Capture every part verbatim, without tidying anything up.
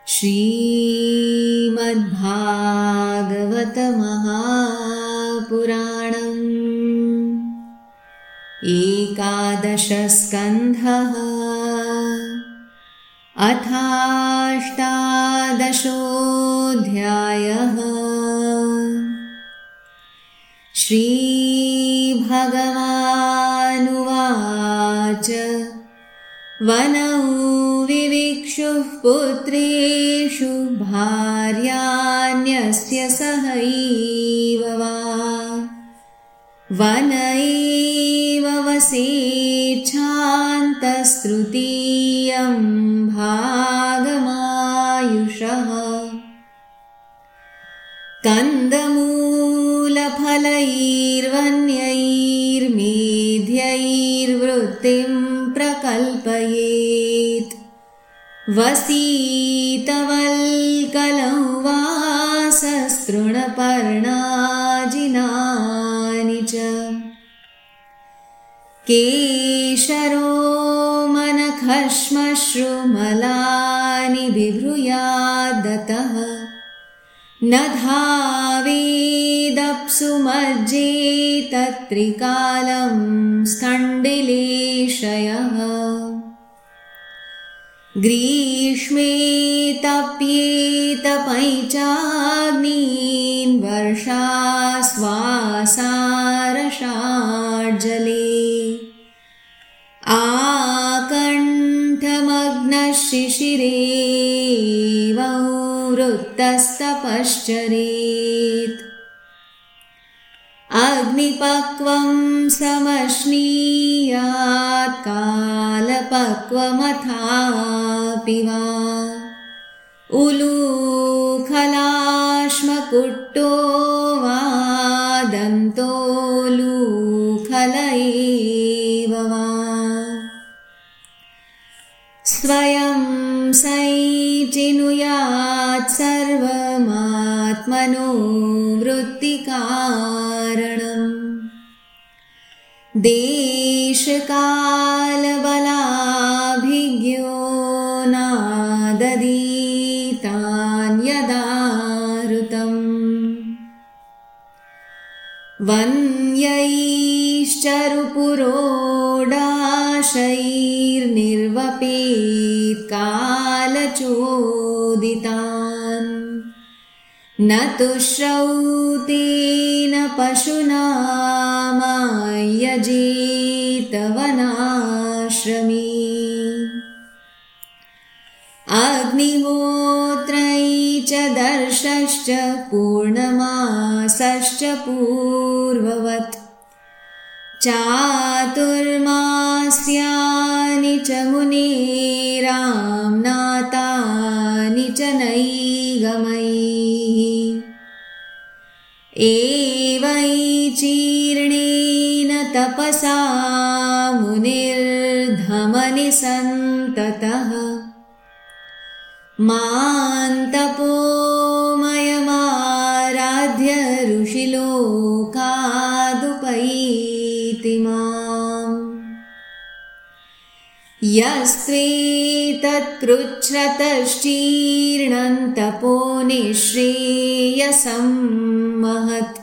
श्रीमद्भागवत महापुराणम् एकादश स्कन्धः अथाष्टादशोऽध्यायः। श्रीभगवानुवाच वनौ विविक्षुः पुत्रेषु भार्यान्यस्य सहैव वा वन एव वसेच्छान्तस्तृतीयं भागमायुषः। कन्दमूलफलैर्वन्यैर्मेध्यैर्वृत्तिं प्रकल्पयेत् वसीतवल्कलं वासस्तृणपर्णाजिनानि च केशरोमनखश्मश्रुमलानि बिभ्रूयादतः न धावेदप्सु मज्जेत त्रिकालं स्थण्डिलेशयः। ग्रीष्मे तप्येत पैचाग्नीन् वर्षास्वासारषाड्जले आकण्ठमग्नः शिशिरेव वृत्तस्तपश्चरेत् अग्निपक्वं समश्नीयात् कालपक्वमथापि वा उलूखलाश्मकुट्टो वा दन्तोलूखल एव वा स्वयं सञ्चिनुयात् सर्वमात्मनो वृत्तिकारणम् देशकालबलाभिज्ञो नादधीतान्यदाहृतम् वन्यैश्चरुपुरोडाशैर्निर्वपेत् कालचोदितान् न तुश्रौतेन पशुना मायजेत वनाश्रमे अग्निहोत्रै च दर्शश्च पूर्णमासश्च पूर्ववत् चातुर्मास्यानि च मुनेराम्नातानि च नैगमैः एवैचीर्णेन तपसा मुनिर्धमनि सन्ततः मान्तपोमयमाराध्य ऋषिलोकादुपैति माम् यस्त्वेतत्कृच्छ्रतश्चीर्णं तपो निःश्रेयसं महत्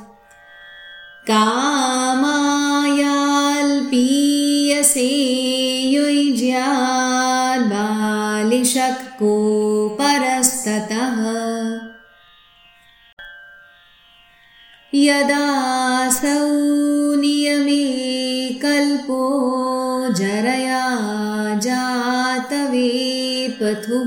कामायाल्पीयसे युज्याद्बालिशक्को परस्ततः यदासौ नियमे कल्पो जरया जातवेपथुः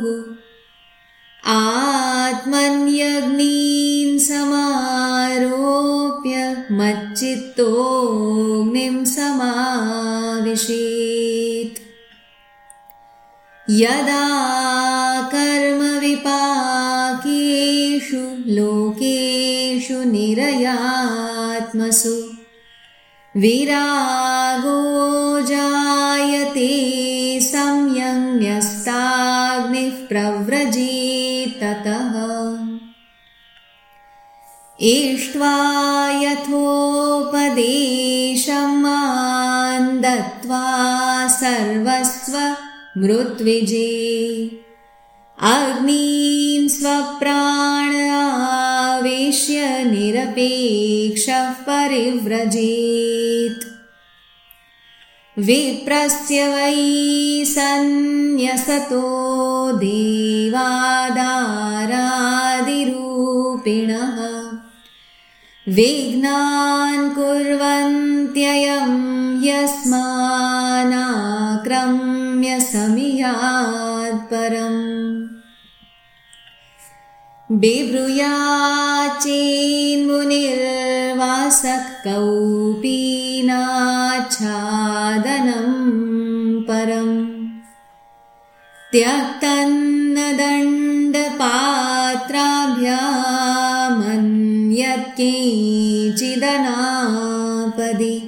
आत्मन्यग्नीन् समारोप्य मच्चित्तोऽग्निं समाविशेत् यदा कर्मविपाकेषु लोकेषु निरयात्मसु विरागो जायते संयम्यस्ताग्निः प्रव्रजेत् ततः इष्ट्वा यथोपदेशं मां दत्त्वा सर्वस्व मृत्विजे अग्नीं स्वप्राण आवेश्य निरपेक्षः परिव्रजेत् विप्रस्य वै सन्न्यसतो देवादारादिरूपिणः विघ्नान् कुर्वन्त्ययं यस्मानाक्रम्य समियात् परम् बिभ्रूयाच्चेन्मुनिर्वासः कौपीनाच्छादनं परम् त्यक्तन्न दण्डपात्राभ्यामन्यत्किञ्चिदनापदि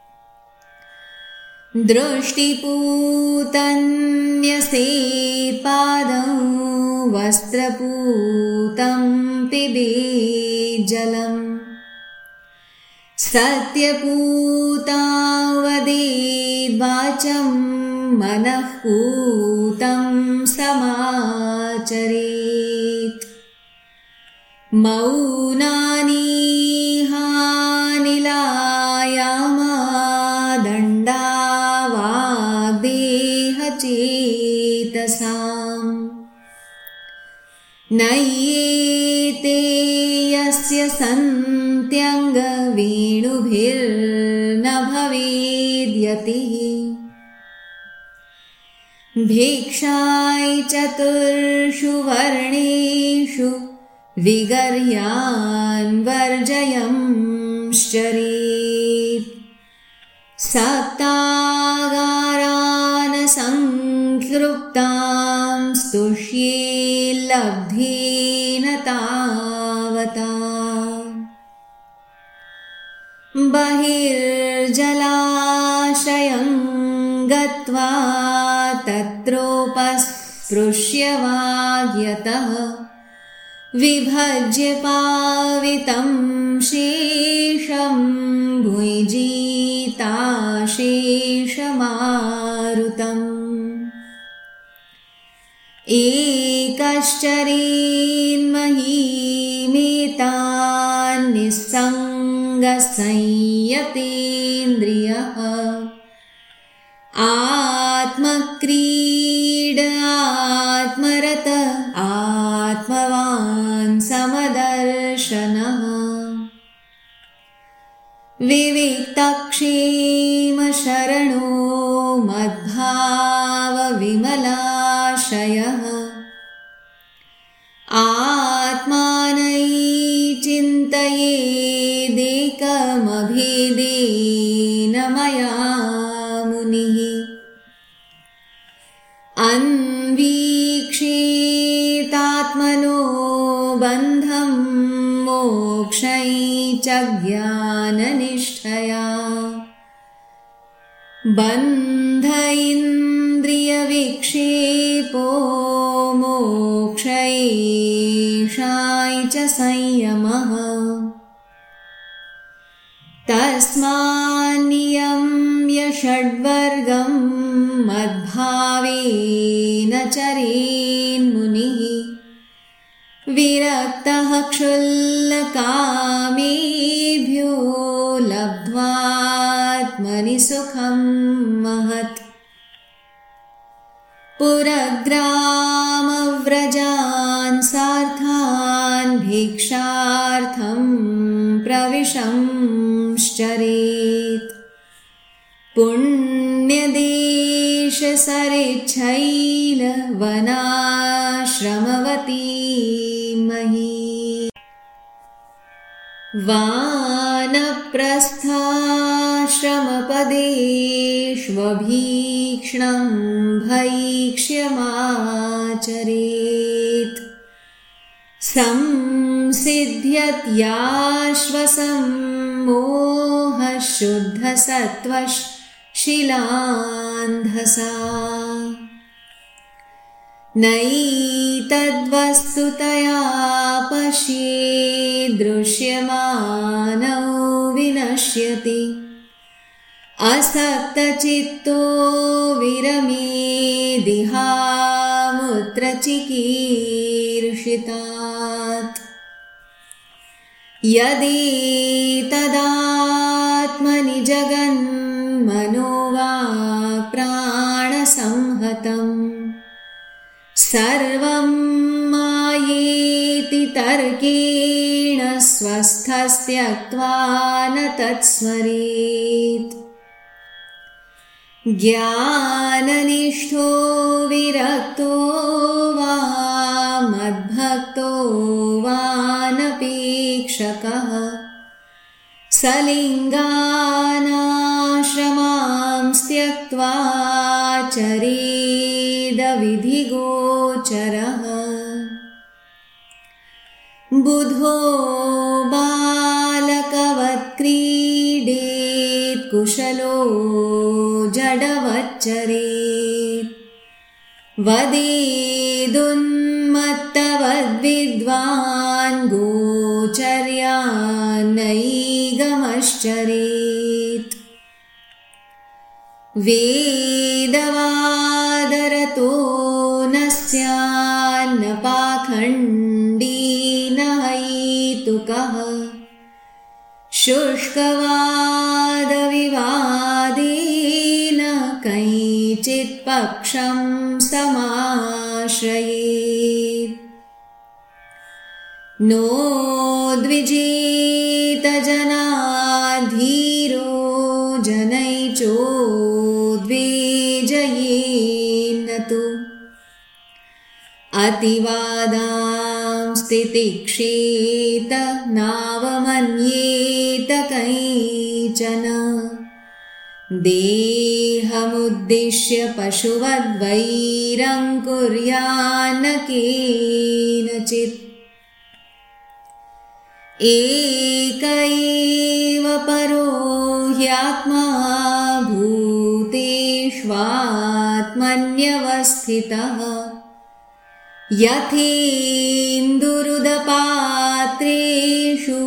दृष्टिपूतन्यसेत्पादं वस्त्रपूतं पिबेज्जलम् सत्यपूतां वदेद्वाचं मनःपूतं समाचरेत् मौनानि हानिलायामा दण्डा वाग्देहचेतसाम् नय्येते यस्य सन्त्यङ्गवेणुभिर्न भवेद्यतिः भिक्षायै चतुर्षु वर्णेषु विगर्ह्यान् वर्जयंश्चरेत् सप्तागारान् संक्लृप्तां स्तुष्येल्लब्धेन तावता बहिर्जलाशयं गत्वा तत्रोपस्पृश्य वाग्यतः विभज्य पावितं शेषं भुञ्जीताशेषमारुतम् एकश्चरेन्महीमेतान् निस्सङ्गसंयतेन्द्रियः आत्मक्रीड आत्मरत आत्मवान् समदर्शनः विविक्तक्षेमशरणो मद्भावविमलाशयः आत्मानैचिन्तयेदेकमभिदेन मया मुनिः अन्वीक्षेतात्मनो बन्धं मोक्षै च ज्ञाननिष्ठया बन्ध इन्द्रियविक्षेपो मोक्षैषाय च संयमः तस्मान्नियम्य षड्वर्गं मद्भावेन चरेन्मुनिः विरक्तः क्षुल्लकामेभ्यो लब्ध्वात्मनि सुखं महत् पुरग्रामव्रजान् सार्थान् भिक्षार्थं प्रविशंश्चरेत् पुण्यदेशसरिच्छैलवनाश्रमवती मही वानप्रस्थाश्रमपदेष्वभीक्ष्णं भैक्ष्यमाचरेत् संसिद्ध्यत्याश्वसं मोहशुद्धसत्त्वशिलान्धसा नैतद्वस्तुतया पश्येदृश्यमानौ विनश्यति असक्तचित्तो विरमेदिहामुत्थितोऽभिजायते सर्वत्र चिकीर्षितात्। यदि तदात्मनि जगन्मनो वा प्राणसंहतम् सर्वं मायेति तर्केण स्वस्थस्त्यक्त्वा न तत्स्मरेत्। ज्ञाननिष्ठो विरक्तो वा मद्भक्तो वा नपेक्षकः सलिङ्गानाश्रमां त्यक्त्वा चरेदविधिगोचरः। बुधो बालकवत् क्रीडेत् कुशलो जडवच्चरेत् वदेदुन्मत्तवद्विद्वान् गोचर्यान्नैगमश्चरेत्। वेदवादरतो न स्यान्न पाखण्डी न हैतुकः शुष्कवादविवादेन कैचित् पक्षं समाश्रयेत्। नोद्विजेतजनाधीरो जनैचोद्विजयेन्न तु अतिवादांस्तितिक्षेत नावमन्येत कैचन। देहमुद्दिश्य पशुवद्वैरं कुर्यान्न केनचित्। एक एव परो ह्यात्मा भूतेष्वात्मन्यवस्थितः यथेन्दुरुदपात्रेषु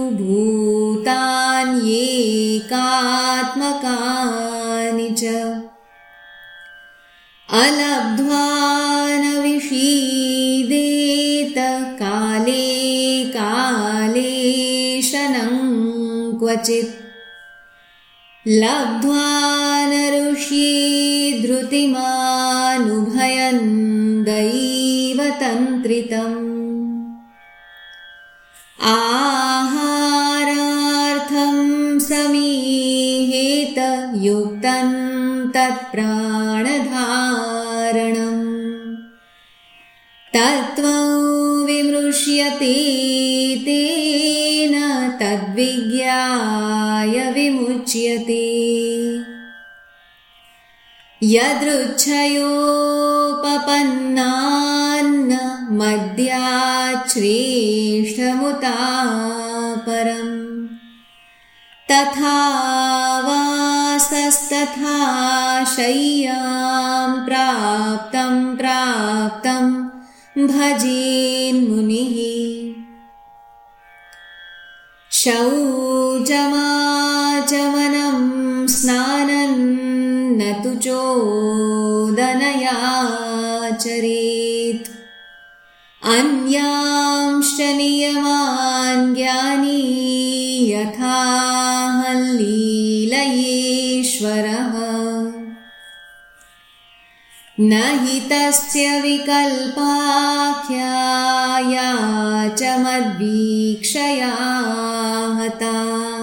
भूतान्येकात्मकानि च। अलब्ध्वा न विषीदेत काले काले शनं क्वचित्। लब्ध्वा न रुष्ये धृतिमानुभयन् दैवतन्त्रितम्। आहारार्थं समीहेत युक्तं तत्प्राणधारणम्। तत्त्वं विमृश्यते तेन तद्विज्ञाय विमुच्यते। यदृच्छयोपपन्नान्न मद्याच्छ्रेष्ठमुतापरम् तथा वासस्तथा शय्यां प्राप्तं प्राप्तं भजेन्मुनिः। शौचमाचमनं स्नानं न तु चोदनयाचरेत्। अन्यांश्च नियमान् ज्ञानी यथाहल्लीलयेश्वरः। न हि तस्य विकल्पाख्याया च मद्वीक्षया हता।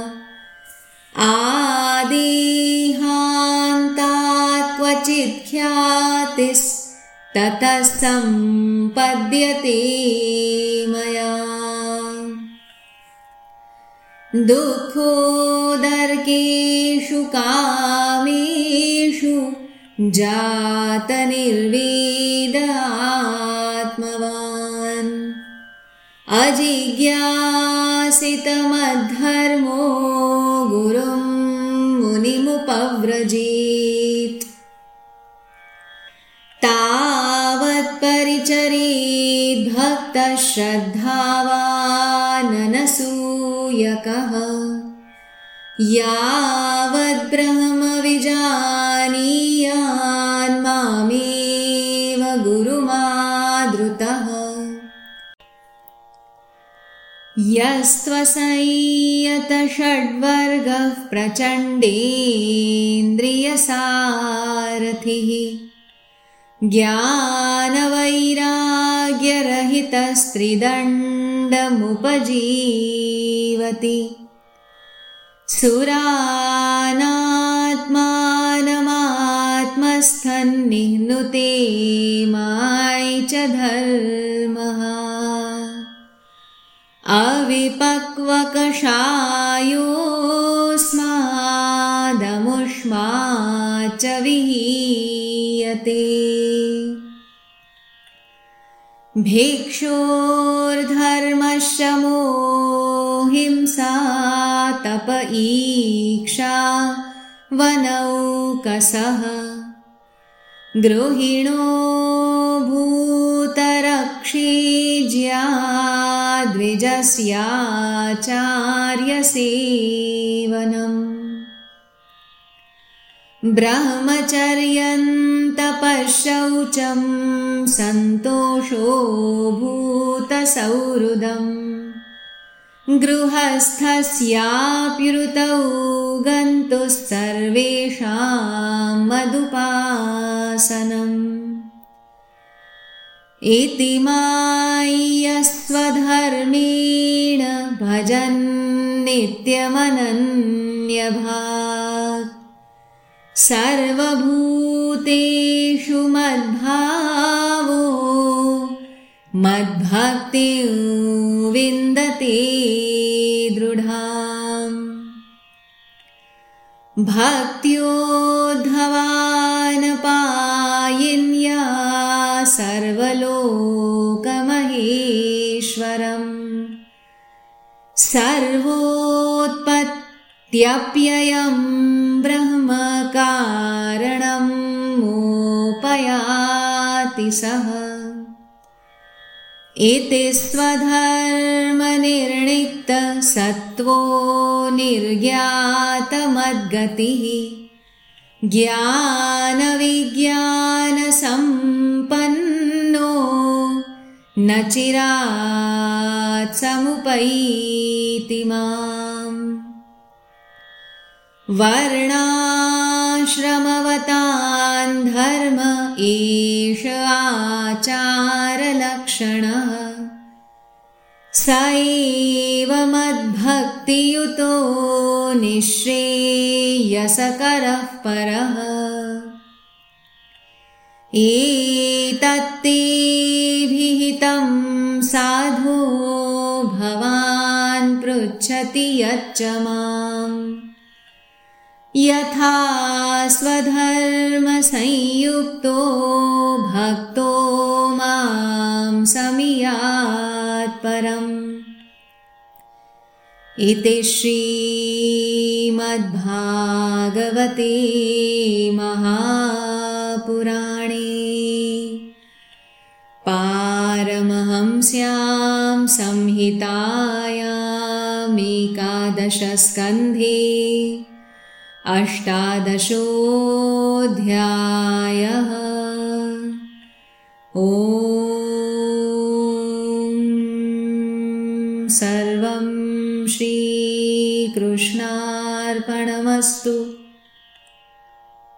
आदेहान्तात् क्वचित् ख्यातिस्ततः सम्पद्यते मया। दुःखोदर्केषु कामेषु जातनिर्वेद आत्मवान्। अजिज्ञासितमद्धर्मो गुरुं मुनिमुपव्रजेत्। तावत्परिचरेद् भक्तः श्रद्धावाननसूयकः। यावद्ब्रह्म विजानीयान् मामेव गुरुमाद्यन्तरात्। धृतः यस्त्वसंयतषड्वर्गः प्रचण्डेन्द्रियसारथिः ज्ञानवैराग्यरहितस्त्रिदण्डमुपजीवति सुरानात्मानमात्मस्थन्निह्नुते मायि च धर्मः अविपक्वकषायोऽस्मादमुष्माच्च विहीयते भिक्षोर्धर्मशमो हिंसा तप ईक्षा वनौकसः गृहिणो भूतरक्षे द्विजस्याचार्यसेवनम् ब्रह्मचर्यं तपःशौचं सन्तोषो भूतसौहृदम् गृहस्थस्याप्युतौ गन्तुः सर्वेषां मदुपासनम् इति माय्यस्वधर्मेण भजन् नित्यमनन्यभाक् सर्वभूतेषु मद्भावो मद्भक्तिं विन्दते दृढाम् भक्त्योद्धवानपायिन्या सर्वलोकमहेश्वरम् सर्वोत्पत्त्यप्ययं ब्रह्म कारणं मोपयाति सः इति स्वधर्मनिर्णिक्त सत्त्वो निर्ज्ञातमद्गतिः ज्ञानविज्ञानसम्पन्नो न चिरात् समुपैति माम् वर्णाश्रमवतान् धर्म एष आचारलक्षणः स एव मद्भक्तियुतो निःश्रेयसकरः परः एतत्ते विहितं साधो भवान् पृच्छति यच्च माम् यथा स्वधर्मसंयुक्तो भक्तो मां समियात् परम् इति श्रीमद्भागवते महापुराणे पारमहंस्यां संहितायामेकादशस्कन्धे अष्टादशोऽध्यायः। ॐ सर्वं श्रीकृष्णार्पणमस्तु।